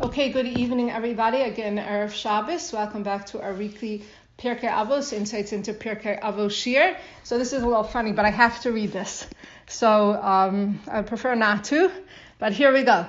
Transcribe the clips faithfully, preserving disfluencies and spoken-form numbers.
Okay, good evening, everybody. Again, Erev Shabbos. Welcome back to our weekly Pirkei Avos, Insights into Pirkei Avos Shir. So this is a little funny, but I have to read this. So um, I prefer not to, but here we go.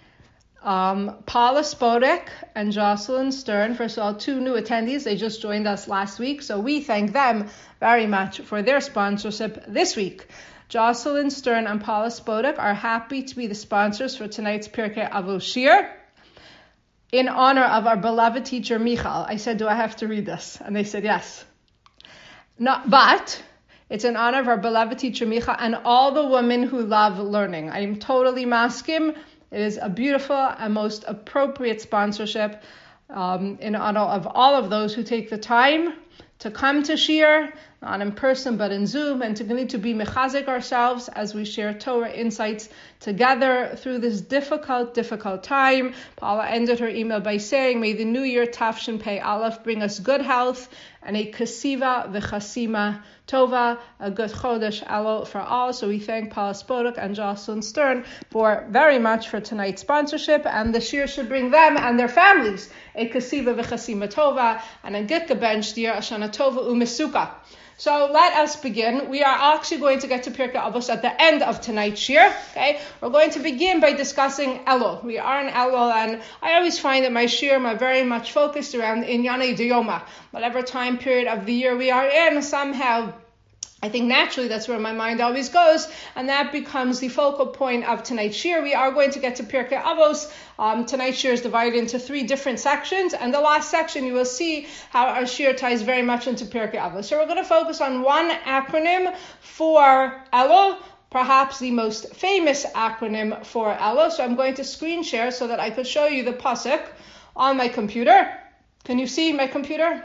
Um, Paula Spodek and Jocelyn Stern, first of all, two new attendees. They just joined us last week, so we thank them very much for their sponsorship this week. Jocelyn Stern and Paula Spodek are happy to be the sponsors for tonight's Pirkei Avos Shir, in honor of our beloved teacher Michal. I said, do I have to read this? And they said, yes. No, but it's in honor of our beloved teacher Michal and all the women who love learning. I am totally maskim. It is a beautiful and most appropriate sponsorship um, in honor of all of those who take the time to come to Shir, not in person but in Zoom, and to continue to be mechazik ourselves as we share Torah insights together through this difficult, difficult time. Paula ended her email by saying, may the new year Tafshin Pei Aleph bring us good health and a kasiva v'chasima tova, a good chodesh elul for all. So we thank Paula Spodek and Jocelyn Stern for very much for tonight's sponsorship, and the shir should bring them and their families a kasiva v'chasima tova and a good gebench dir ashana tova u'mesuka. So let us begin. We are actually going to get to Pirkei Avos at the end of tonight's shir. Okay, we're going to begin by discussing Elul. We are in Elul, and I always find that my shir are very much focused around Inyanei Diyoma. Whatever time period of the year we are in, somehow I think naturally that's where my mind always goes, and that becomes the focal point of tonight's shir. We are going to get to Pirkei Avos. Um, tonight's shir is divided into three different sections, and the last section you will see how our shir ties very much into Pirkei Avos. So we're going to focus on one acronym for Elul, perhaps the most famous acronym for Elul. So I'm going to screen share so that I could show you the pasuk on my computer. Can you see my computer?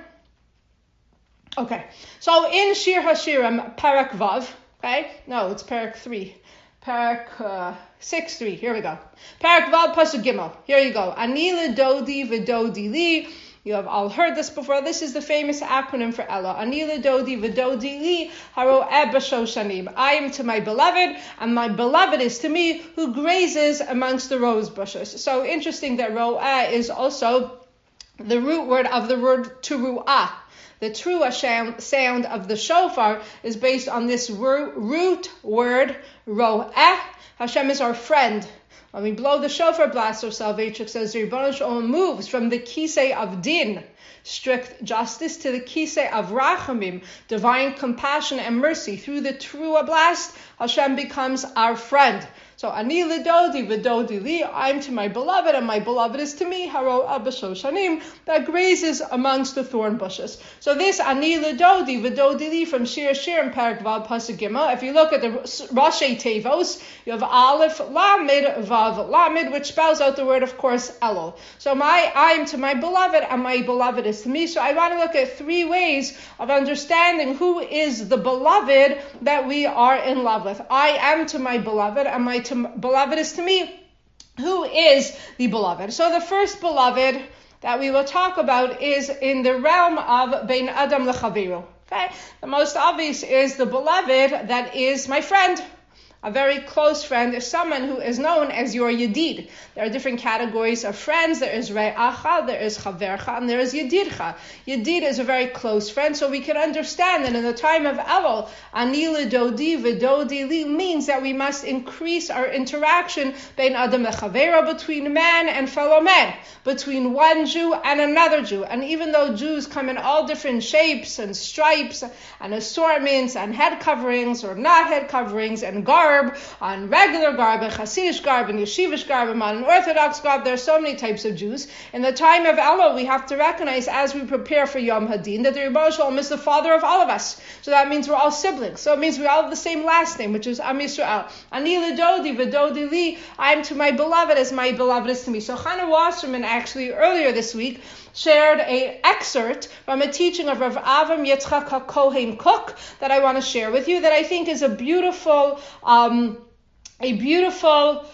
Okay, so in Shir HaShirim, Parak Vav, okay, no, it's Parak three, Parak uh, six three, here we go. Parak Vav Pasuk Gimel, here you go. Ani ledodi v'dodi li, you have all heard this before, this is the famous acronym for Elul. Ani ledodi v'dodi li, haro'eh b'shoshanim. I am to my beloved, and my beloved is to me, who grazes amongst the rose bushes. So interesting that ro'eh is also the root word of the word teruah. The true sound of the shofar is based on this root word, ro'eh. Hashem is our friend. When we blow the shofar blast, or Salvatrix says, the Rebbeinu Shalom moves from the kisei of din, strict justice, to the kisei of rachamim, divine compassion and mercy. Through the teruah blast, Hashem becomes our friend. So, ani lidodi v'dodi li, I'm to my beloved, and my beloved is to me, haro'eh b'shoshanim, that grazes amongst the thorn bushes. So this ani lidodi v'dodi li from Shir Shir and Parak Vav Pasuk Gimel, if you look at the Rashi Tevos, you have Aleph Lamed Vav Lamed, which spells out the word, of course, Elul. So my I'm to my beloved, and my beloved is to me. So I want to look at three ways of understanding who is the beloved that we are in love with. I am to my beloved, and my to, beloved is to me. Who is the beloved? So the first beloved that we will talk about is in the realm of Bein Adam Lechaviru. Okay, the most obvious is the beloved that is my friend. A very close friend is someone who is known as your yedid. There are different categories of friends. There is re'acha, there is chavercha, and there is yedidcha. Yedid is a very close friend, so we can understand that in the time of Elul, ani lidodi v'dodi li means that we must increase our interaction bein adam lechavera, between man and fellow man, between one Jew and another Jew. And even though Jews come in all different shapes and stripes and assortments and head coverings or not head coverings and garb, on regular garb, and Hasidish garb, and Yeshivish garb, and modern Orthodox garb. There are so many types of Jews. In the time of Elul, we have to recognize, as we prepare for Yom Hadin, that the Rebbeinu Shalom is the father of all of us. So that means we're all siblings. So it means we all have the same last name, which is Am Yisrael. Ani lidodi v'dodi li, I am to my beloved as my beloved is to me. So Chana Wasserman actually earlier this week shared an excerpt from a teaching of Rav Avram Yitzchak HaKohen Kook that I want to share with you, that I think is a beautiful, um, a beautiful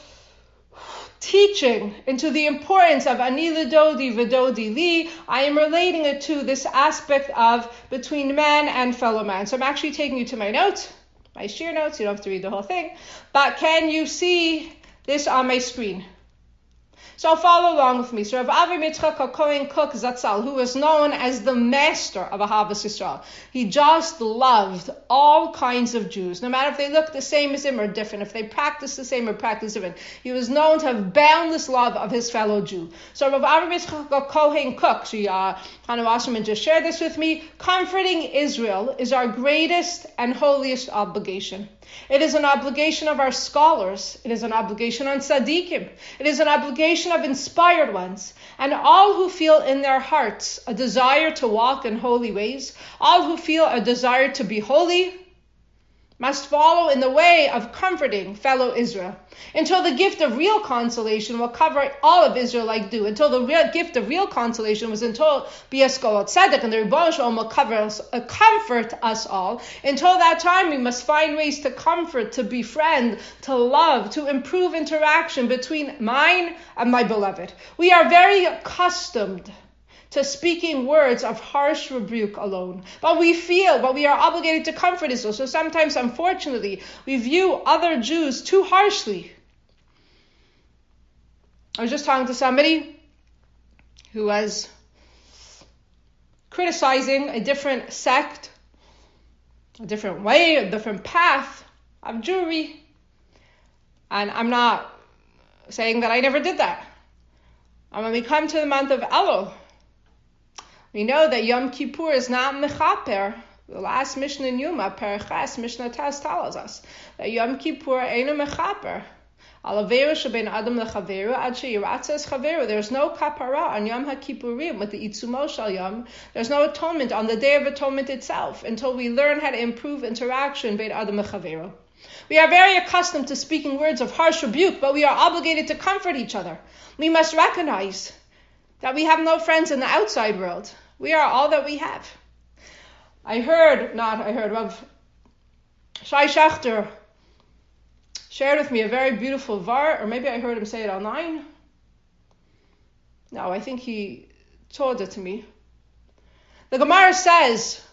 teaching into the importance of ani lidodi v'dodi li. I am relating it to this aspect of between man and fellow man. So I'm actually taking you to my notes, my sheer notes. You don't have to read the whole thing, but can you see this on my screen? So follow along with me. So Rav Avi Yitzchak HaKohen Kook Zatzal, who is known as the master of Ahavas Yisrael, he just loved all kinds of Jews, no matter if they look the same as him or different, if they practice the same or practice different. He was known to have boundless love of his fellow Jew. So Rav Avi Yitzchak HaKohen Kook, she, uh, Hannah Wasserman just shared this with me, comforting Israel is our greatest and holiest obligation. It is an obligation of our scholars. It is an obligation on tzaddikim. It is an obligation of inspired ones. And all who feel in their hearts a desire to walk in holy ways, all who feel a desire to be holy, must follow in the way of comforting fellow Israel, until the gift of real consolation will cover all of Israel like dew, until the real gift of real consolation was until B'Yeskolot Tzedek, and the Rebbeinu Shalom will cover us, uh, comfort us all. Until that time, we must find ways to comfort, to befriend, to love, to improve interaction between mine and my beloved. We are very accustomed to speaking words of harsh rebuke alone. But we feel, but we are obligated to comfort Israel. So sometimes, unfortunately, we view other Jews too harshly. I was just talking to somebody who was criticizing a different sect, a different way, a different path of Jewry. And I'm not saying that I never did that. And when we come to the month of Elul, we know that Yom Kippur is not mechaper. The last Mishnah in Yuma, Perechas, Mishnah Taz tells us that Yom Kippur einu mechaper. Alaveru shebein adam lechaveru ad sheyiratza chaveru. There's no kapara on Yom HaKippurim with the Itzumo Shal Yom. There's no atonement on the Day of Atonement itself until we learn how to improve interaction bein adam lechaveru. We are very accustomed to speaking words of harsh rebuke, but we are obligated to comfort each other. We must recognize that we have no friends in the outside world. We are all that we have. I heard, not I heard, Rav Shai Shachter shared with me a very beautiful var, or maybe I heard him say it online. No, I think he told it to me. The Gemara says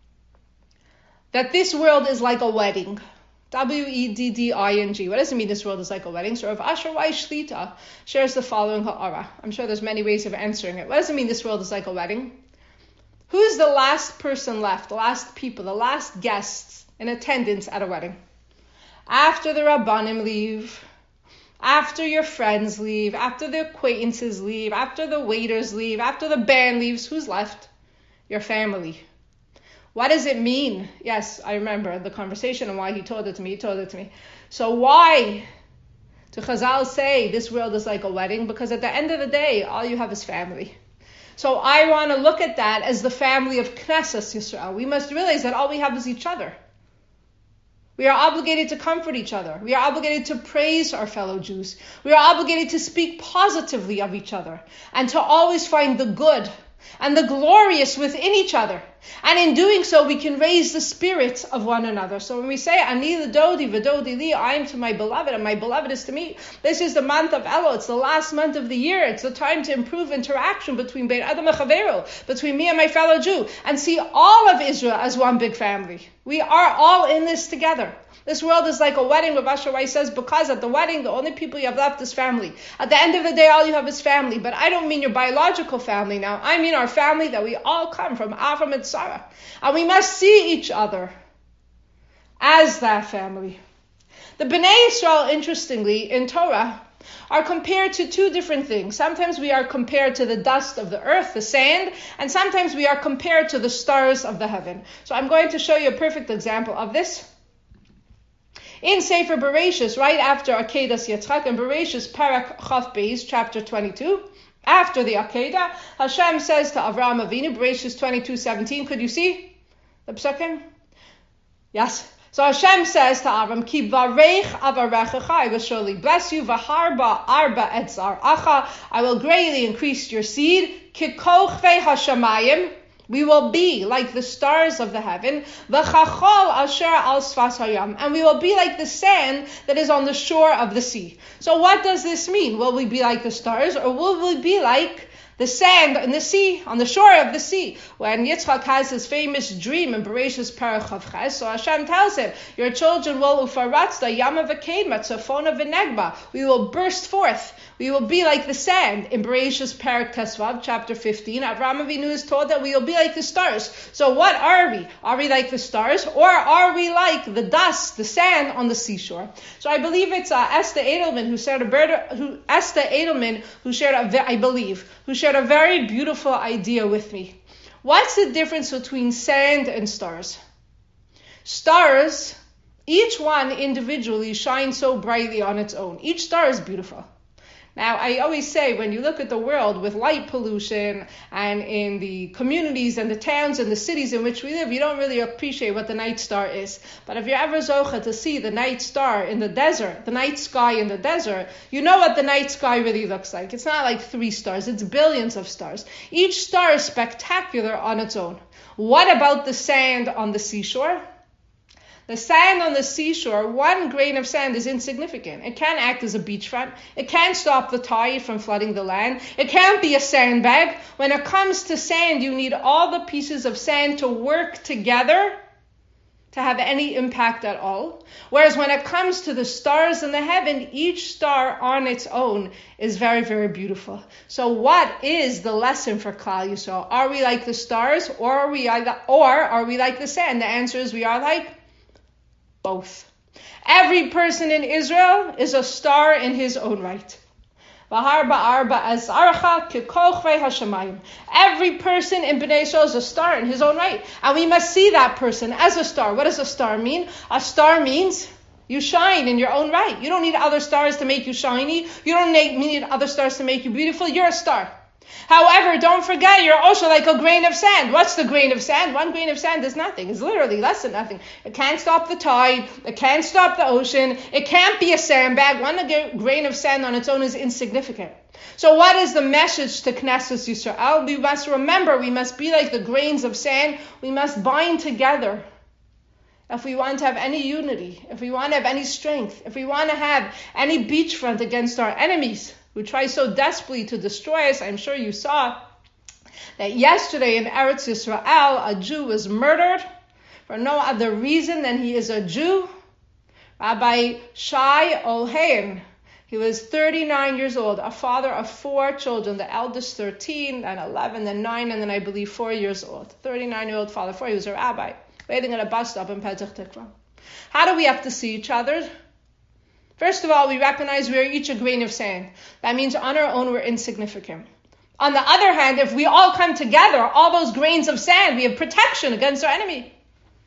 that this world is like a wedding. W E D D I N G. What does it mean this world is like a wedding? So Rav Asher Weiss Shlita shares the following ha'ara. I'm sure there's many ways of answering it. What does it mean this world is like a wedding? Who's the last person left, the last people, the last guests in attendance at a wedding? After the Rabbanim leave, after your friends leave, after the acquaintances leave, after the waiters leave, after the band leaves, who's left? Your family. What does it mean? Yes, I remember the conversation and why he told it to me. He told it to me. So why do Chazal say this world is like a wedding? Because at the end of the day, all you have is family. So I want to look at that as the family of Knesset Yisrael. We must realize that all we have is each other. We are obligated to comfort each other. We are obligated to praise our fellow Jews. We are obligated to speak positively of each other and to always find the good and the glorious within each other. And in doing so, we can raise the spirit of one another. So when we say, Ani l'dodi v'dodi li, I am to my beloved, and my beloved is to me, this is the month of Elul. It's the last month of the year. It's the time to improve interaction between Bein Adam and Chaveru, between me and my fellow Jew, and see all of Israel as one big family. We are all in this together. This world is like a wedding, Rav Asher Weiss says, because at the wedding, the only people you have left is family. At the end of the day, all you have is family. But I don't mean your biological family now. I mean our family that we all come from, Avram and Sarah. And we must see each other as that family. The Bnei Yisrael, interestingly, in Torah, are compared to two different things. Sometimes we are compared to the dust of the earth, the sand, and sometimes we are compared to the stars of the heaven. So I'm going to show you a perfect example of this. In Sefer Bereshis, right after Akedas Yitzchak, in Bereshis, Parak Chaf Beis, chapter twenty-two, after the Akedah, Hashem says to Avraham Avinu, Bereshis twenty-two seventeen, could you see the psukim? Yes. So Hashem says to Avram, Ki varech avarechecha, I will surely bless you, v'harba arba etzar acha, I will greatly increase your seed, ki kochvei hashamayim, we will be like the stars of the heaven, v'chachol asher al sfas hayam, and we will be like the sand that is on the shore of the sea. So what does this mean? Will we be like the stars, or will we be like The sand in the sea, on the shore of the sea. When Yitzchak has his famous dream in Bereshis Perach Chav Ches, so Hashem tells him, your children will ufaratzda yama v'kedma tzafona v'negba. We will burst forth. We will be like the sand. In Bereshis Perach Tesvav, chapter fifteen, Avraham Avinu is told that we will be like the stars. So what are we? Are we like the stars, or are we like the dust, the sand on the seashore? So I believe it's uh, Esther Edelman who shared a bird, who Esther Edelman who shared a, I believe, who shared a very beautiful idea with me. What's the difference between sand and stars? Stars, each one individually shines so brightly on its own. Each star is beautiful. Now, I always say, when you look at the world with light pollution and in the communities and the towns and the cities in which we live, you don't really appreciate what the night star is. But if you're ever zocha to see the night star in the desert, the night sky in the desert, you know what the night sky really looks like. It's not like three stars, it's billions of stars. Each star is spectacular on its own. What about the sand on the seashore? The sand on the seashore, one grain of sand is insignificant. It can't act as a beachfront. It can't stop the tide from flooding the land. It can't be a sandbag. When it comes to sand, you need all the pieces of sand to work together to have any impact at all. Whereas when it comes to the stars in the heaven, each star on its own is very, very beautiful. So what is the lesson for Klal Yisrael? Are we like the stars, or are we, or are we like the sand? The answer is we are like both. Every person in Israel is a star in his own right. Every person in Bnei Yisrael is a star in his own right. And we must see that person as a star. What does a star mean? A star means you shine in your own right. You don't need other stars to make you shiny. You don't need other stars to make you beautiful. You're a star. However, don't forget, you're also like a grain of sand. What's the grain of sand? One grain of sand is nothing. It's literally less than nothing. It can't stop the tide. It can't stop the ocean. It can't be a sandbag. One grain of sand on its own is insignificant. So what is the message to Knesset Yisrael? We must remember, we must be like the grains of sand. We must bind together. If we want to have any unity, if we want to have any strength, if we want to have any beachfront against our enemies who try so desperately to destroy us. I'm sure you saw that yesterday in Eretz Yisrael, a Jew was murdered for no other reason than he is a Jew. Rabbi Shai Olheim, he was thirty-nine years old, a father of four children, the eldest thirteen, then eleven, then nine, and then I believe four years old. thirty-nine-year-old father, four, he was a rabbi, waiting at a bus stop in Petach Tikva. How do we have to see each other? First of all, we recognize we are each a grain of sand. That means on our own we're insignificant. On the other hand, if we all come together, all those grains of sand, we have protection against our enemy.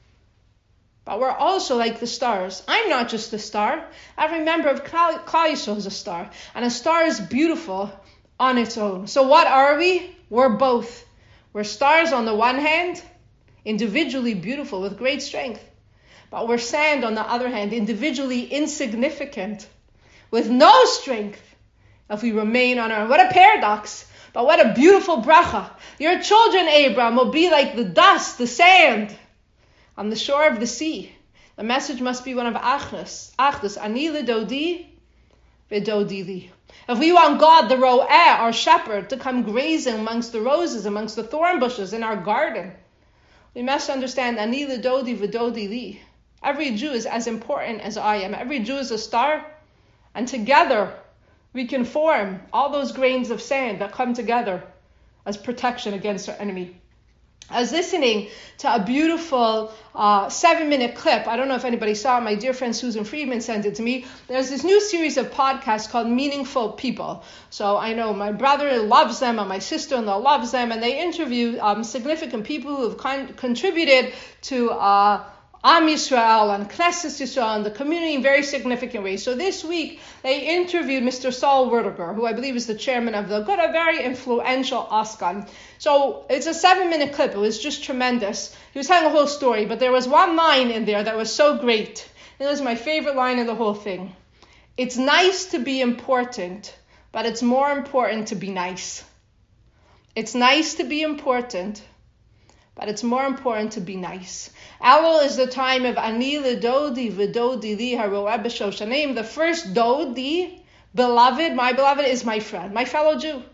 But we're also like the stars. I'm not just a star. Every member of Klal Yisrael is a star. And a star is beautiful on its own. So what are we? We're both. We're stars on the one hand, individually beautiful with great strength. But we're sand on the other hand, individually insignificant, with no strength if we remain on our own. What a paradox, but what a beautiful bracha. Your children, Abraham, will be like the dust, the sand, on the shore of the sea. The message must be one of achdus. Achdus, ani lidodi, vidodi li. If we want God, the ro'eh, our shepherd, to come grazing amongst the roses, amongst the thorn bushes in our garden, we must understand ani lidodi, vidodi li. Every Jew is as important as I am. Every Jew is a star. And together, we can form all those grains of sand that come together as protection against our enemy. I was listening to a beautiful uh, seven-minute clip. I don't know if anybody saw it. My dear friend Susan Friedman sent it to me. There's this new series of podcasts called Meaningful People. So I know my brother loves them and my sister-in-law loves them. And they interview um, significant people who have con- contributed to uh, Am Yisrael and Knesset Yisrael and the community in very significant ways. So this week, they interviewed Mister Saul Werdiger, who I believe is the chairman of the Good, a very influential Askan. So it's a seven-minute clip. It was just tremendous. He was telling a whole story, but there was one line in there that was so great. It was my favorite line in the whole thing. It's nice to be important, but it's more important to be nice. It's nice to be important, but it's more important to be nice. Elul is the time of Ani Lidodi V'Dodi Li Haroeh B'Shoshanim. The first Dodi, beloved, my beloved, is my friend, my fellow Jew.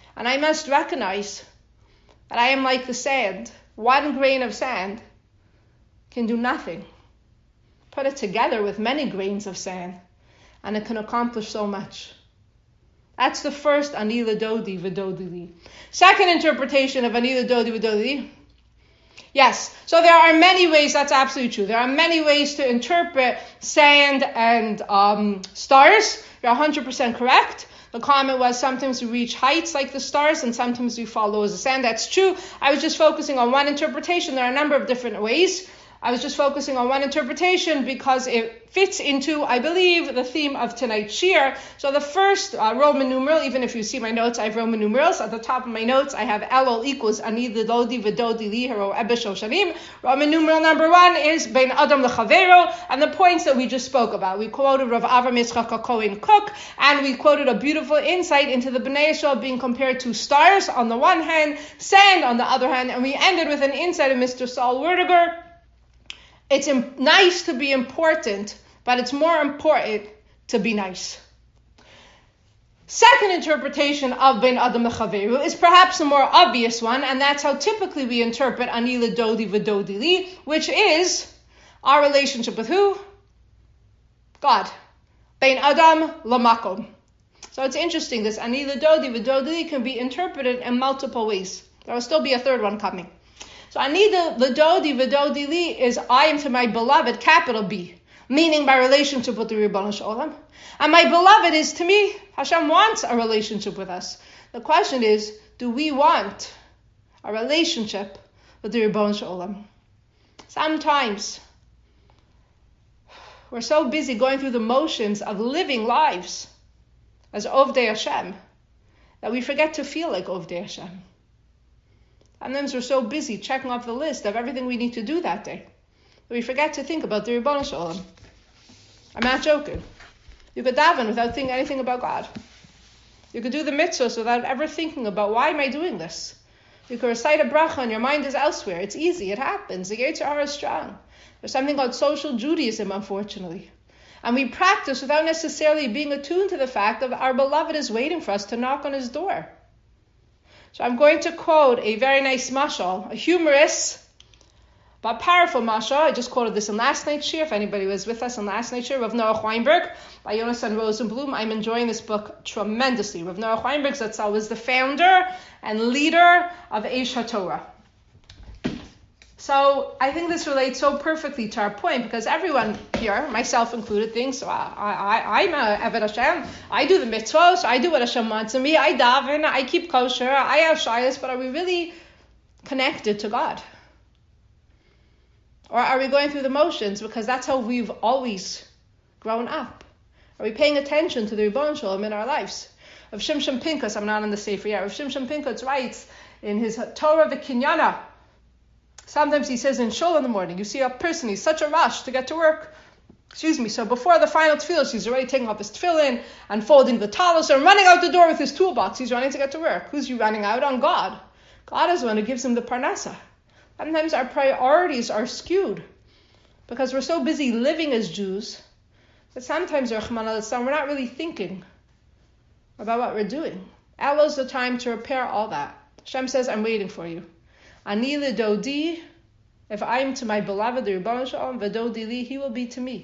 And I must recognize that I am like the sand. One grain of sand can do nothing. Put it together with many grains of sand, and it can accomplish so much. That's the first ani l'dodi v'dodi li. Second interpretation of ani l'dodi v'dodi li. Yes, so there are many ways, that's absolutely true. There are many ways to interpret sand and um, stars. You're one hundred percent correct. The comment was sometimes we reach heights like the stars and sometimes we fall low as the sand. That's true. I was just focusing on one interpretation. There are a number of different ways. I was just focusing on one interpretation because it fits into, I believe, the theme of tonight's shir. So the first uh, Roman numeral, even if you see my notes, I have Roman numerals. At the top of my notes, I have Elul equals ani l'dodi v'dodi li haro ebesho shanim. Roman numeral number one is bein adam l'chavero, and the points that we just spoke about. We quoted Rav Avram Yitzchak HaKohen Kook, and we quoted a beautiful insight into the Bnei Yisrael being compared to stars on the one hand, sand on the other hand, and we ended with an insight of Mister Saul Werdiger. It's im- nice to be important, but it's more important to be nice. Second interpretation of Ben Adam Lechaveru is perhaps the more obvious one, and that's how typically we interpret Ani L'Dodi V'Dodi Li, which is our relationship with who? God. Ben Adam L'Makom. So it's interesting, this Ani L'Dodi V'Dodi Li can be interpreted in multiple ways. There will still be a third one coming. So Ani L'Dodi V'Dodi Li is I am to my beloved, capital B, meaning my relationship with the Ribono Shel Olam. And my beloved is to me, Hashem wants a relationship with us. The question is, do we want a relationship with the Ribono Shel Olam? Sometimes we're so busy going through the motions of living lives as Ovdei Hashem that we forget to feel like Ovdei Hashem. Sometimes we're so busy checking off the list of everything we need to do that day that we forget to think about the Ribono Shel Olam. I'm not joking. You could daven without thinking anything about God. You could do the mitzvahs without ever thinking about, why am I doing this? You could recite a bracha and your mind is elsewhere. It's easy. It happens. The Yetzer Hara is strong. There's something called social Judaism, unfortunately. And we practice without necessarily being attuned to the fact that our beloved is waiting for us to knock on his door. So I'm going to quote a very nice mashal, a humorous but powerful mashal. I just quoted this in last night's shir. If anybody was with us in last night's shir, Rav Noach Weinberg by Yonasan Rosenblum. I'm enjoying this book tremendously. Rav Noach Weinberg Zatzal was the founder and leader of Eish HaTorah. So I think this relates so perfectly to our point, because everyone here, myself included, thinks, well, I, I, I'm a Eved Hashem. I do the mitzvahs. I do what Hashem wants of me. I daven. I keep kosher. I have shayas. But are we really connected to God? Or are we going through the motions because that's how we've always grown up? Are we paying attention to the Ribono Shel Olam in our lives? Rav Shimshon Pinkus, I'm not on the Sefer yet. Rav Shimshon Pinkus writes in his Torah V'Kinyana. Sometimes he says in shul in the morning, you see a person, he's such a rush to get to work. Excuse me, so before the final tefillah, he's already taking off his tefillin and folding the talis and running out the door with his toolbox. He's running to get to work. Who's he running out on? God. God is the one who gives him the parnasa. Sometimes our priorities are skewed because we're so busy living as Jews that sometimes, Rachmana litzlan, we're not really thinking about what we're doing. Elul's the time to repair all that. Hashem says, I'm waiting for you. Ani l'dodi, if I am to my beloved, the Ribono Shel Olam, v'dodi li, he will be to me.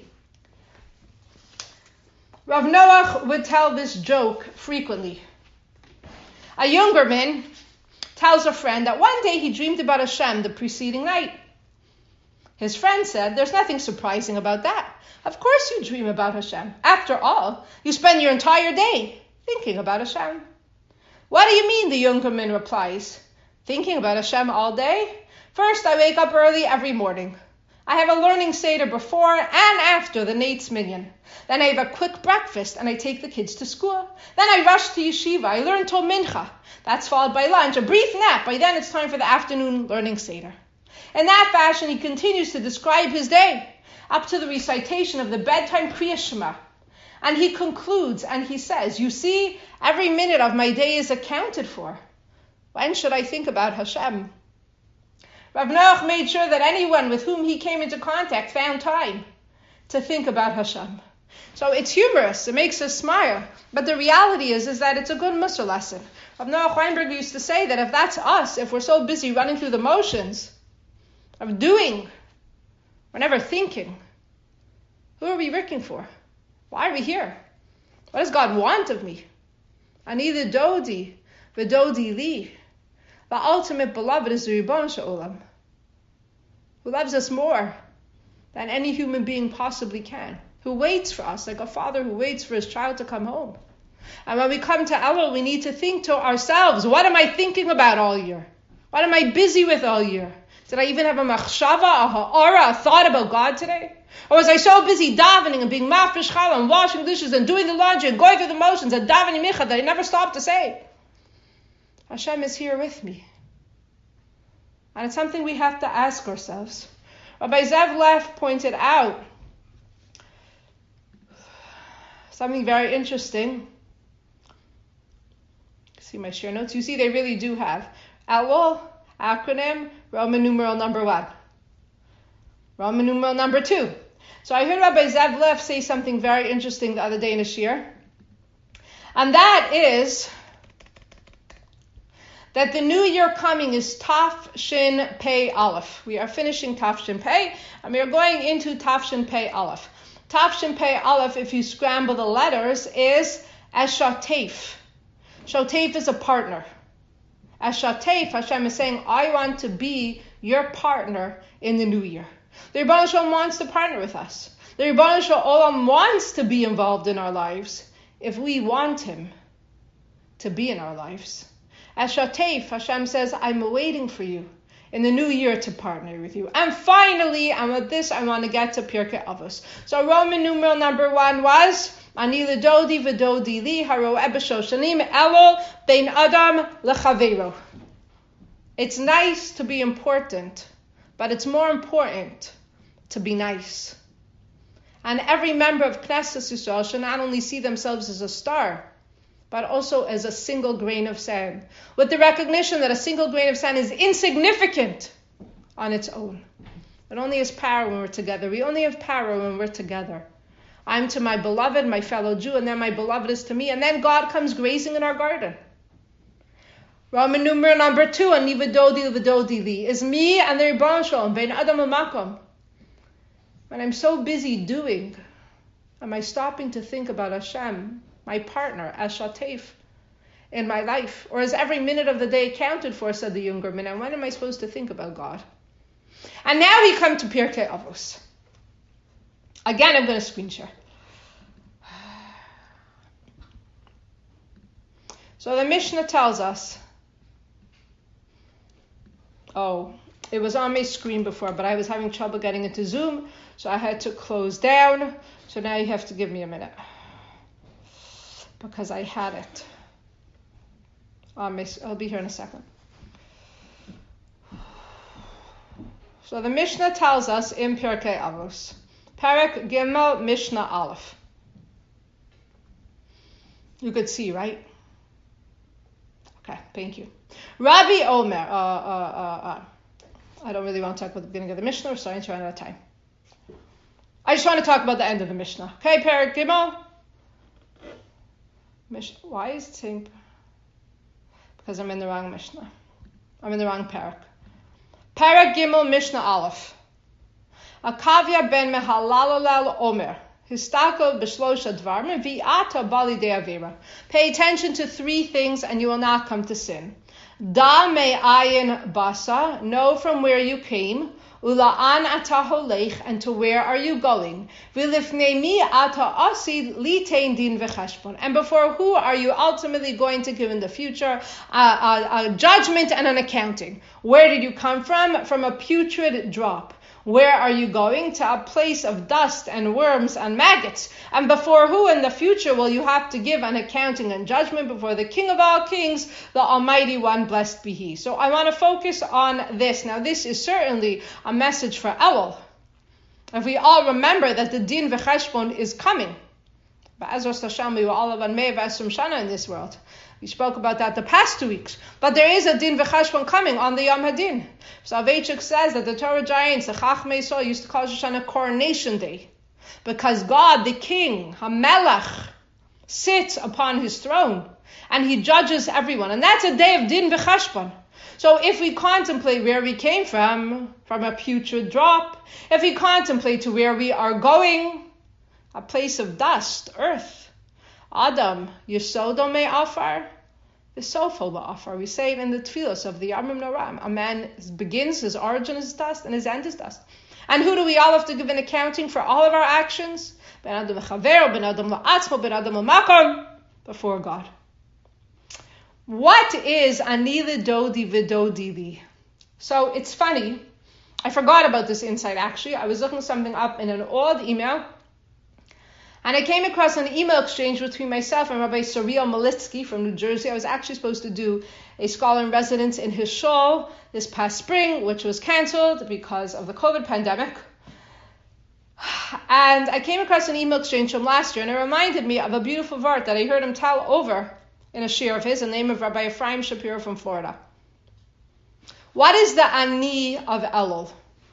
Rav Noach would tell this joke frequently. A younger man tells a friend that one day he dreamed about Hashem the preceding night. His friend said, there's nothing surprising about that. Of course you dream about Hashem. After all, you spend your entire day thinking about Hashem. What do you mean, the younger man replies. Thinking about Hashem all day? First, I wake up early every morning. I have a learning seder before and after the Nate's Minyan. Then I have a quick breakfast and I take the kids to school. Then I rush to yeshiva. I learn till mincha. That's followed by lunch, a brief nap. By then it's time for the afternoon learning seder. In that fashion, he continues to describe his day up to the recitation of the bedtime Kriya Shema. And he concludes and he says, you see, every minute of my day is accounted for. When should I think about Hashem? Rav Noach made sure that anyone with whom he came into contact found time to think about Hashem. So it's humorous. It makes us smile. But the reality is, is that it's a good Musar lesson. Rav Noach Weinberg used to say that if that's us, if we're so busy running through the motions of doing, we're never thinking, who are we working for? Why are we here? What does God want of me? Ani the Dodi, the Dodi li. The ultimate beloved is the Ribbon Sha'olam, who loves us more than any human being possibly can, who waits for us like a father who waits for his child to come home. And when we come to Elul, we need to think to ourselves, what am I thinking about all year? What am I busy with all year? Did I even have a machshava, a ha'ara, a thought about God today? Or was I so busy davening and being mafresh challah and washing dishes and doing the laundry and going through the motions and davening micha that I never stopped to say, Hashem is here with me. And it's something we have to ask ourselves. Rabbi Zev Leff pointed out something very interesting. See my share notes. You see, they really do have Elul, acronym, Roman numeral number one. Roman numeral number two. So I heard Rabbi Zev Leff say something very interesting the other day in a shir. And that is that the new year coming is Taf Shin Pei Aleph. We are finishing Taf Shin Pei, and we are going into Taf Shin Pei Aleph. Taf Shin Pei Aleph, if you scramble the letters, is Eshatef. Shotef is a partner. Eshatef, Hashem is saying, I want to be your partner in the new year. The Rebbeinu Shalom wants to partner with us. The Rebbeinu Shalom wants to be involved in our lives if we want him to be in our lives. As Shatef, Hashem says, I'm waiting for you in the new year to partner with you. And finally, and with this, I want to get to Pirkei Avos. So Roman numeral number one was Ani l'dodi v'dodi li haro ebeshoshanim elul bein adam lechavero. It's nice to be important, but it's more important to be nice. And every member of Knesset Yisrael should not only see themselves as a star, but also as a single grain of sand, with the recognition that a single grain of sand is insignificant on its own. It only has power when we're together. We only have power when we're together. I'm to my beloved, my fellow Jew, and then my beloved is to me, and then God comes grazing in our garden. Roman numeral number two, Ani v'dodi v'dodi li, is me and the Rebbeinu Shalom, bein adam u'makom. When I'm so busy doing, am I stopping to think about Hashem, my partner, as Shatef, in my life? Or is every minute of the day accounted for, said the younger man, and when am I supposed to think about God? And now we come to Pirkei Avos. Again, I'm going to screen share. So the Mishnah tells us, oh, it was on my screen before, but I was having trouble getting into Zoom, so I had to close down. So now you have to give me a minute, because I had it. On my, I'll be here in a second. So the Mishnah tells us in Pirkei Avos, Perek Gimel Mishnah Aleph. You could see, right? Okay, thank you. Rabbi Omer, uh, uh, uh, uh, I don't really want to talk about the beginning of the Mishnah, we're starting to run out of time. I just want to talk about the end of the Mishnah. Okay, Perek Gimel. Mishnah. Why is it saying? Because I'm in the wrong Mishnah. I'm in the wrong Perek. Perek Gimel Mishnah Aleph. Akavia ben Mehalalel Omer. Histako b'shlosha dvarim v'ata bali de avera. Pay attention to three things and you will not come to sin. Da me'ayin basa. Know from where you came. Ula'an ata holech, and to where are you going? V'lifnei mi ata asid litein din v'cheshbon. And before who are you ultimately going to give in the future a, a, a judgment and an accounting? Where did you come from? From a putrid drop. Where are you going? To a place of dust and worms and maggots. And before who in the future will you have to give an accounting and judgment? Before the King of all kings, the Almighty One, blessed be He. So I want to focus on this. Now this is certainly a message for Elul. If we all remember that the Din V'cheshbon is coming. Ba'ezras Hashem, we will all have an Mei V'esrim Shana in this world. We spoke about that the past two weeks. But there is a Din V'cheshbon coming on the Yom HaDin. Soloveitchik says that the Torah giants, the Chachmei Yisrael, used to call Shoshana Coronation Day. Because God, the King, HaMelech, sits upon his throne and he judges everyone. And that's a day of din v'cheshbon. So if we contemplate where we came from, from a putrid drop, if we contemplate to where we are going, a place of dust, earth, Adam, Yesodo me afar, Yisofo ba'afar. We say it in the tefillos of the Yamim Noram. A man begins, his origin is dust, and his end is dust. And who do we all have to give an accounting for all of our actions? Ben Adam l'chaver, ben Adam la'atzmo, ben Adam l'makom, before God. What is ani l'dodi v'dodi li? So it's funny. I forgot about this insight actually. I was looking something up in an old email, and I came across an email exchange between myself and Rabbi Suriel Malitsky from New Jersey. I was actually supposed to do a scholar in residence in his shul this past spring, which was canceled because of the COVID pandemic. And I came across an email exchange from last year, and it reminded me of a beautiful vart that I heard him tell over in a shir of his, in the name of Rabbi Ephraim Shapiro from Florida. What is the ani of Elul?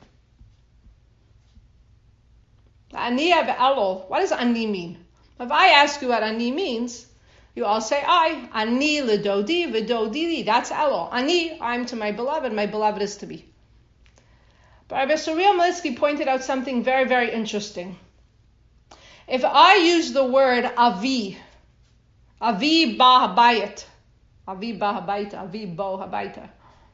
The ani of Elul, what does ani mean? If I ask you what ani means, you all say, I, ani l'dodi v'dodi li. That's Elul. Ani, I'm to my beloved, my beloved is to me. But Rabbi Suriel Malitsky pointed out something very, very interesting. If I use the word avi, avi ba habayit, avi ba habayita, avi bo habayita,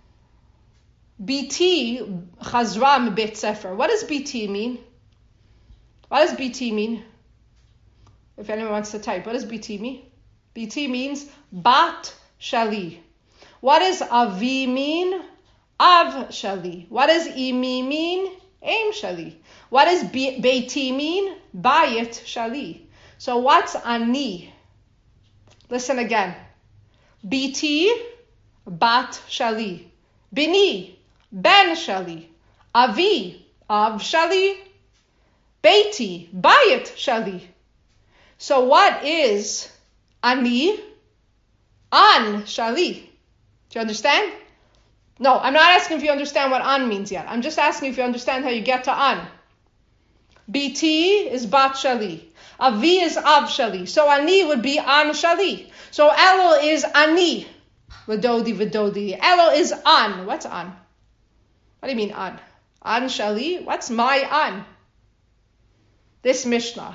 biti chazra mebet sefer. What does biti mean? What does biti mean? If anyone wants to type, what does biti mean? Biti means bat shali. What does avi mean? Av shali. What does imi mean? Aim shali. What does beiti mean? Bayit shali. So what's ani? Listen again. Biti, bat shali. Bini, ben shali. Avi, av shali. Beiti, bayit shali. So what is ani? An shali. Do you understand? No, I'm not asking if you understand what an means yet. I'm just asking if you understand how you get to an. Biti is bat shali. Avi is av shali. So ani would be an shali. So Elul is ani. V'dodi v'dodi. Elul is an. What's an? What do you mean an? An shali? What's my an? This Mishnah.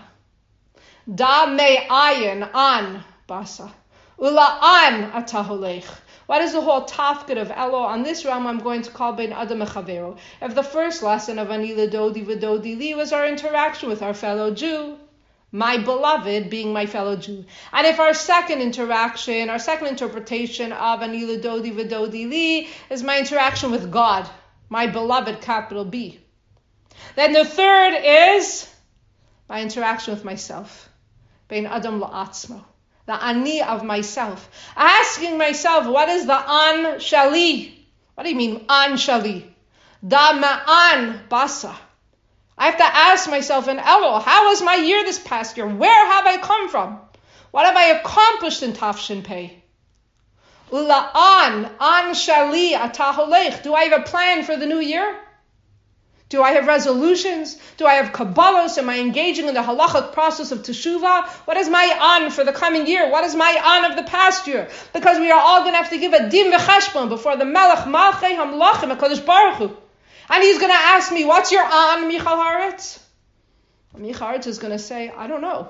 Da me ayin an basa. Ula an ataholech. What is the whole tafkid of Elul? On this realm, I'm going to call Ben Adam Mechavero. If the first lesson of Ani L'Dodi V'Dodi Li was our interaction with our fellow Jew, my beloved being my fellow Jew. And if our second interaction, our second interpretation of Ani L'Dodi V'Dodi Li is my interaction with God, my beloved, capital B. Then the third is my interaction with myself, Ben Adam La'atzmo. The ani of myself. Asking myself, what is the an shali? What do you mean, an shali? Da ma'an basa. I have to ask myself in Elul, how was my year this past year? Where have I come from? What have I accomplished in Tafshin Pei? Ula an, an shali ataholech. Do I have a plan for the new year? Do I have resolutions? Do I have kabbalos? Am I engaging in the halachic process of teshuvah? What is my an for the coming year? What is my an of the past year? Because we are all going to have to give a din v'cheshbon before the Melech Malchei Hamlachim HaKadosh Baruch Hu. And he's going to ask me, what's your an, Michal Haaretz? Michal Haaretz is going to say, I don't know.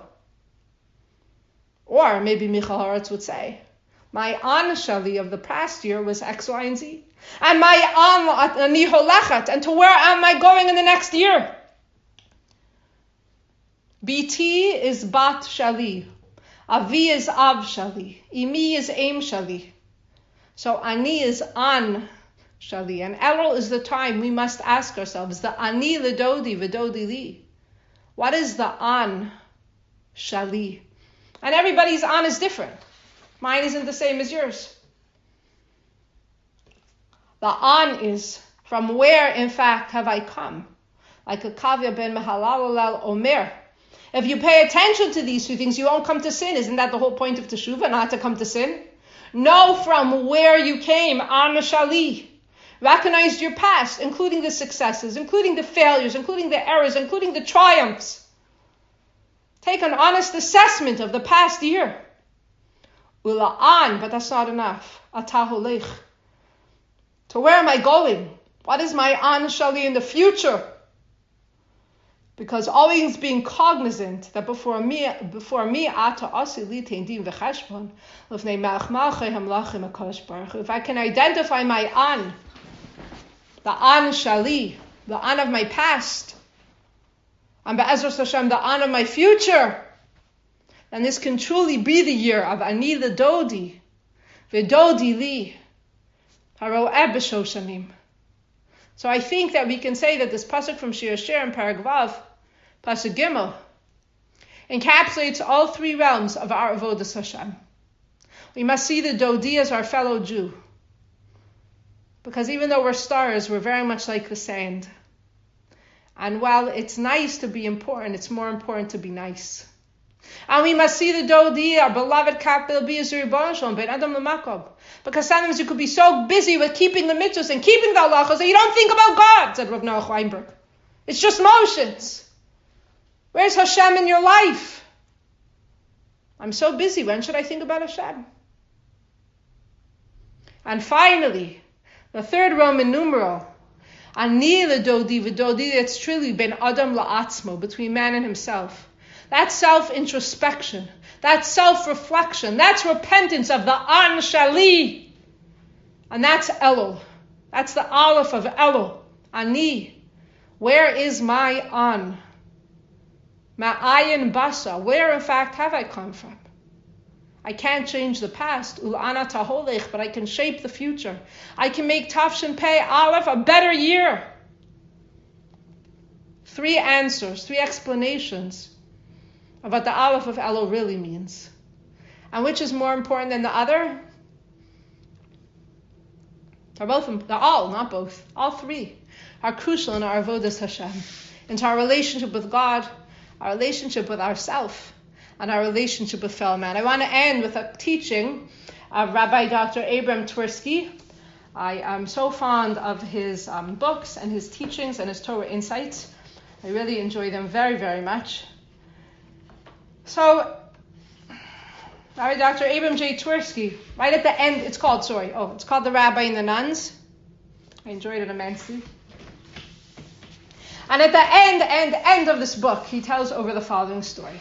Or maybe Michal Haaretz would say, my an shali of the past year was X, Y, and Z. And my an niholechet, and to where am I going in the next year? Biti is bat shali. Avi is av shali. Imi is aim shali. So ani is an shali. And Elul is the time we must ask ourselves, the ani l'dodi v'dodi li. What is the an shali? And everybody's an is different. Mine isn't the same as yours. The an is, from where, in fact, have I come? Like a Kavya ben Mehalalel Omer. If you pay attention to these two things, you won't come to sin. Isn't that the whole point of teshuvah, not to come to sin? Know from where you came, an shali. Recognize your past, including the successes, including the failures, including the errors, including the triumphs. Take an honest assessment of the past year. Ula'an, but that's not enough. Ata holech. To where am I going? What is my an shali in the future? Because always being cognizant that before me, before me, ata asili teindim v'cheshbon, l'fnei melech malchei hamlachim hakadosh baruch hu. If I can identify my an, the an shali, the an of my past, and be'ezras Hashem, the an of my future, then this can truly be the year of ani l'dodi, v'dodi li, haro'eh b'shoshanim. So I think that we can say that this pasuk from Shir Shir in Parag Vav, pasuk Gimel, encapsulates all three realms of our avodas Hashem. We must see the Dodi as our fellow Jew, because even though we're stars, we're very much like the sand. And while it's nice to be important, it's more important to be nice. And we must see the Dodi, our beloved Kapil B'Yizur Bonshon, Ben Adam L'Makob. Because sometimes you could be so busy with keeping the mitzvahs and keeping the halachos that you don't think about God, said Rav Noach Weinberg. It's just motions. Where's Hashem in your life? I'm so busy. When should I think about Hashem? And finally, the third Roman numeral, Ani l'dodi v'dodi, it's truly ben Adam la'atzmo, between man and himself. That's self-introspection. That's self-reflection. That's repentance of the An Shali. And that's Elul. That's the Aleph of Elul. Ani. Where is my An? Ma'ayin Basa. Where, in fact, have I come from? I can't change the past, Ul'ana taholech, but I can shape the future. I can make Tafshin Pei Aleph a better year. Three answers, three explanations of what the Aleph of Elul really means. And which is more important than the other? They're both, they're all, not both, all three are crucial in our avodas Hashem, into our relationship with God, our relationship with ourselves, and our relationship with fellow man. I want to end with a teaching of Rabbi Doctor Abram Twersky. I am so fond of his um, books and his teachings and his Torah insights. I really enjoy them very, very much. So, Rabbi Doctor Abram J. Twersky, right at the end, it's called, sorry, oh, it's called The Rabbi and the Nuns. I enjoyed it immensely. And at the end, end, end of this book, he tells over the following story.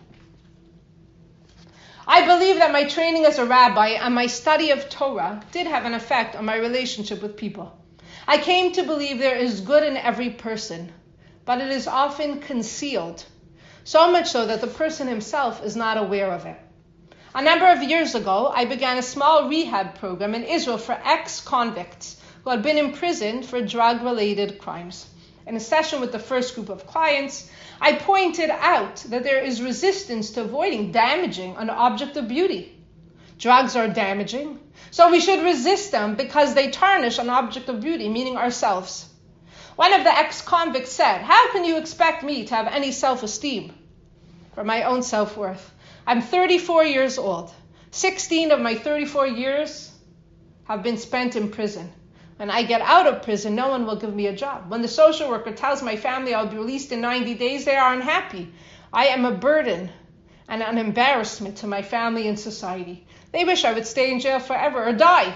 I believe that my training as a rabbi and my study of Torah did have an effect on my relationship with people. I came to believe there is good in every person, but it is often concealed, so much so that the person himself is not aware of it. A number of years ago, I began a small rehab program in Israel for ex-convicts who had been imprisoned for drug-related crimes. In a session with the first group of clients, I pointed out that there is resistance to avoiding damaging an object of beauty. Drugs are damaging, so we should resist them because they tarnish an object of beauty, meaning ourselves. One of the ex-convicts said, "How can you expect me to have any self-esteem for my own self-worth? I'm thirty-four years old. sixteen of my thirty-four years have been spent in prison. When I get out of prison, no one will give me a job. When the social worker tells my family I'll be released in ninety days, they are unhappy. I am a burden and an embarrassment to my family and society. They wish I would stay in jail forever or die.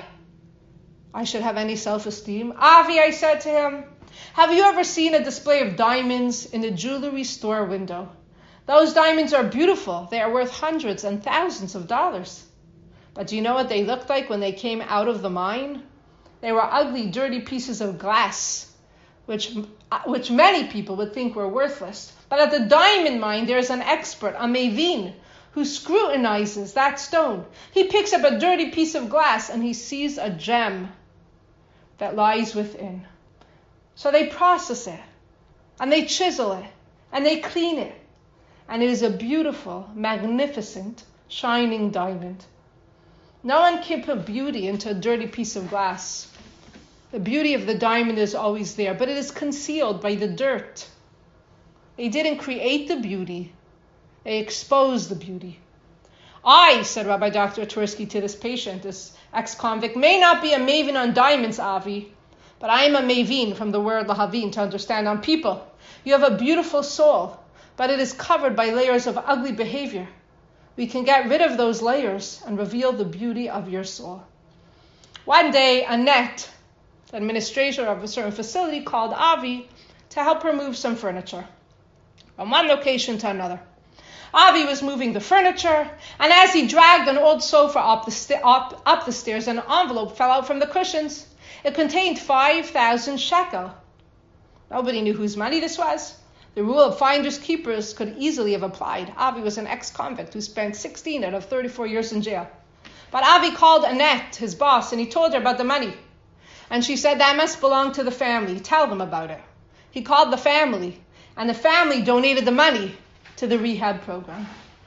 I should have any self-esteem." "Avi," I said to him, "have you ever seen a display of diamonds in a jewelry store window? Those diamonds are beautiful. They are worth hundreds and thousands of dollars. But do you know what they looked like when they came out of the mine? They were ugly, dirty pieces of glass, which which many people would think were worthless. But at the diamond mine, there is an expert, a mevin, who scrutinizes that stone. He picks up a dirty piece of glass and he sees a gem that lies within. So they process it, and they chisel it, and they clean it. And it is a beautiful, magnificent, shining diamond. No one can put beauty into a dirty piece of glass. The beauty of the diamond is always there, but it is concealed by the dirt. They didn't create the beauty. They exposed the beauty. I, said Rabbi Doctor Twersky to this patient, this ex-convict, may not be a maven on diamonds, Avi, but I am a mavin from the word lahavin, to understand on people. You have a beautiful soul, but it is covered by layers of ugly behavior. We can get rid of those layers and reveal the beauty of your soul. One day, Annette, the administrator of a certain facility, called Avi to help her move some furniture from one location to another. Avi was moving the furniture, and as he dragged an old sofa up the, st- up, up the stairs, an envelope fell out from the cushions. It contained five thousand shekel. Nobody knew whose money this was. The rule of finders keepers could easily have applied. Avi was an ex-convict who spent sixteen out of thirty-four years in jail. But Avi called Annette, his boss, and he told her about the money. And she said, that must belong to the family. Tell them about it. He called the family, and the family donated the money to the rehab program.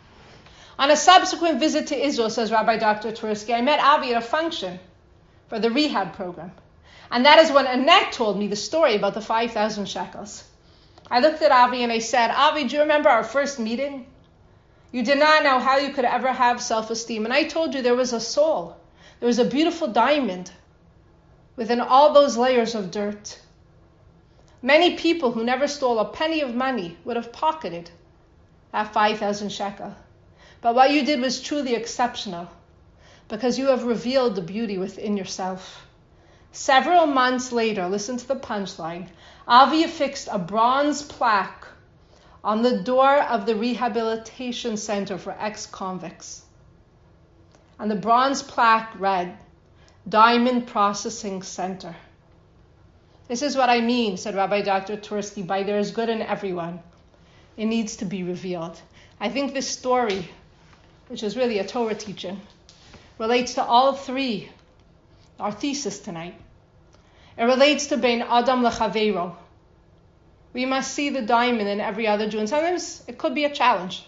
On a subsequent visit to Israel, says Rabbi Doctor Twersky, I met Avi at a function for the rehab program. And that is when Annette told me the story about the five thousand shekels. I looked at Avi and I said, Avi, do you remember our first meeting? You did not know how you could ever have self-esteem. And I told you there was a soul. There was a beautiful diamond within all those layers of dirt. Many people who never stole a penny of money would have pocketed that five thousand shekel. But what you did was truly exceptional because you have revealed the beauty within yourself. Several months later, listen to the punchline, Avi affixed a bronze plaque on the door of the rehabilitation center for ex-convicts. And the bronze plaque read, Diamond Processing Center. This is what I mean, said Rabbi Doctor Twersky, by there is good in everyone. It needs to be revealed. I think this story, which is really a Torah teaching, relates to all three, our thesis tonight. It relates to Bein Adam Lechaveiro. We must see the diamond in every other Jew. And sometimes it could be a challenge.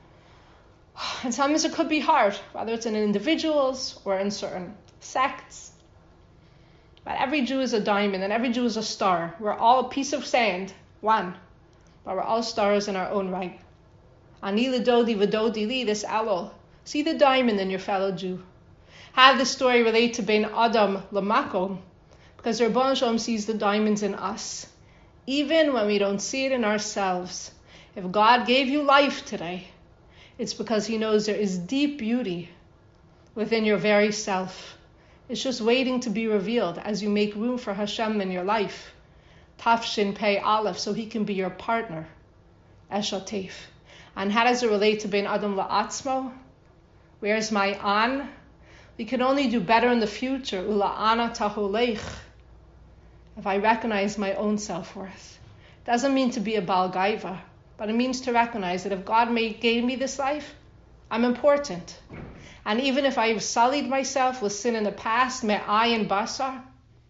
And sometimes it could be hard, whether it's in individuals or in certain sects. But every Jew is a diamond and every Jew is a star. We're all a piece of sand, one. But we're all stars in our own right. Ani l'dodi v'dodi li, this elul. See the diamond in your fellow Jew. Have this story relate to Bein Adam L'makom, because the Rebbeinu Shalom sees the diamonds in us, even when we don't see it in ourselves. If God gave you life today, it's because he knows there is deep beauty within your very self. It's just waiting to be revealed as you make room for Hashem in your life. Tafshin Pei Aleph, so he can be your partner. Eshatef. And how does it relate to Bein Adam La'atzmo? Where's my an? We can only do better in the future. Ula'ana taholech. If I recognize my own self-worth. Doesn't mean to be a Baal Gaiva, but it means to recognize that if God made, gave me this life, I'm important. And even if I've sullied myself with sin in the past, me'ai and basar,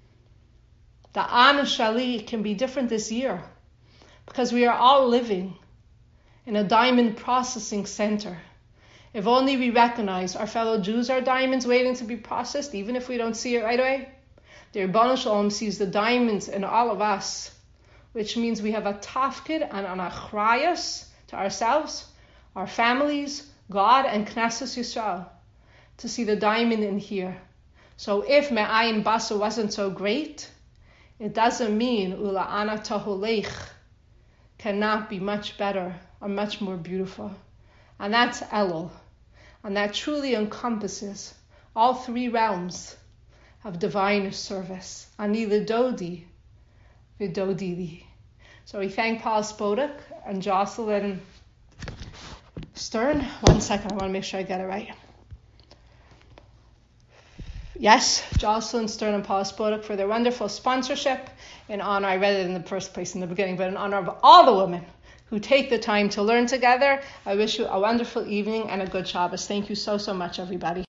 the an shali can be different this year because we are all living in a diamond processing center. If only we recognize our fellow Jews are diamonds waiting to be processed, even if we don't see it right away. The Rebbeinu Shalom sees the diamonds in all of us, which means we have a tafkid and an achrayus to ourselves, our families, God, and Knesset Yisrael, to see the diamond in here. So if Me'ayin Basa wasn't so great, it doesn't mean Ula'ana Taholech cannot be much better or much more beautiful. And that's Elul. And that truly encompasses all three realms of divine service. Ani l'dodi v'dodi li. So we thank Paul Spodek and Jocelyn Stern. One second, I want to make sure I get it right. Yes, Jocelyn Stern and Paul Spodek for their wonderful sponsorship in honor, I read it in the first place in the beginning, but in honor of all the women who take the time to learn together. I wish you a wonderful evening and a good Shabbos. Thank you so, so much, everybody.